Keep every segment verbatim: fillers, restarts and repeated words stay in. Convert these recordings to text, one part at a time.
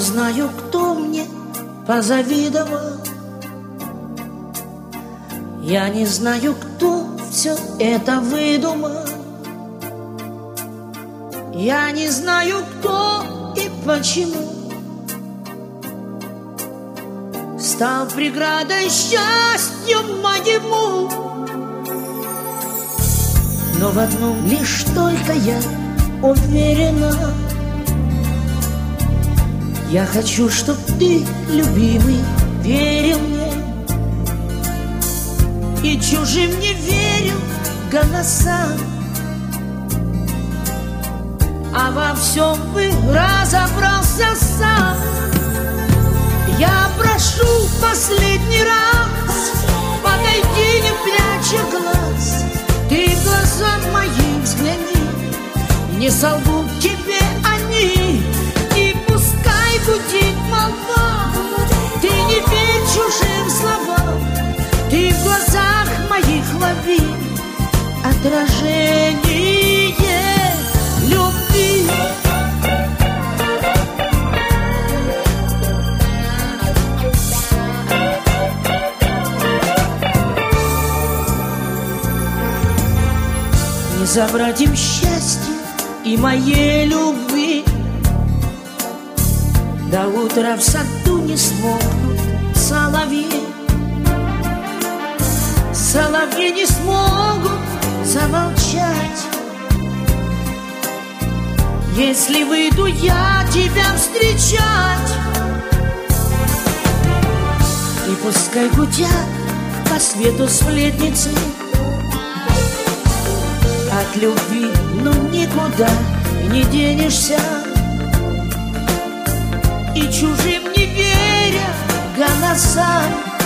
знаю, кто мне позавидовал. Я не знаю, кто все это выдумал. Я не знаю, кто и почему стал преградой счастью моему. Но в одном лишь только я уверена: я хочу, чтоб ты, любимый, верил мне и чужим не верил голосам, а во всем бы разобрался сам. Я прошу последний раз, подойди, не пряча глаз, ты в глаза мои взгляни, не солгут тебе они, и пускай гудит молва, ты не верь чужим словам, ты в глазах моих лови отражение любви. Не забрать им счастье и моей любви, до утра в саду не смогут соловьи. Соловьи не смогут замолчать, если выйду я тебя встречать. И пускай гудят по свету сплетницы, от любви ну никуда не денешься. И чужим не веря голосам,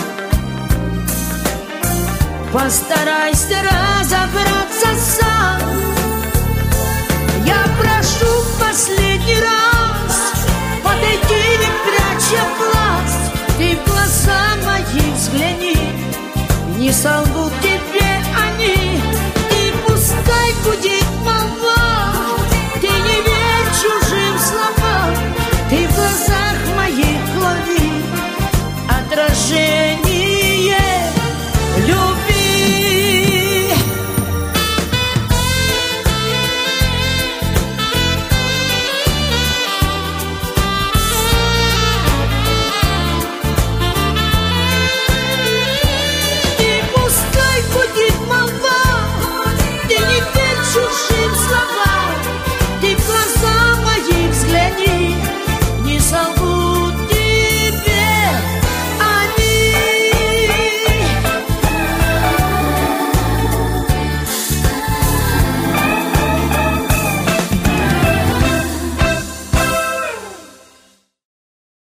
постарайся разобраться сам. Я прошу последний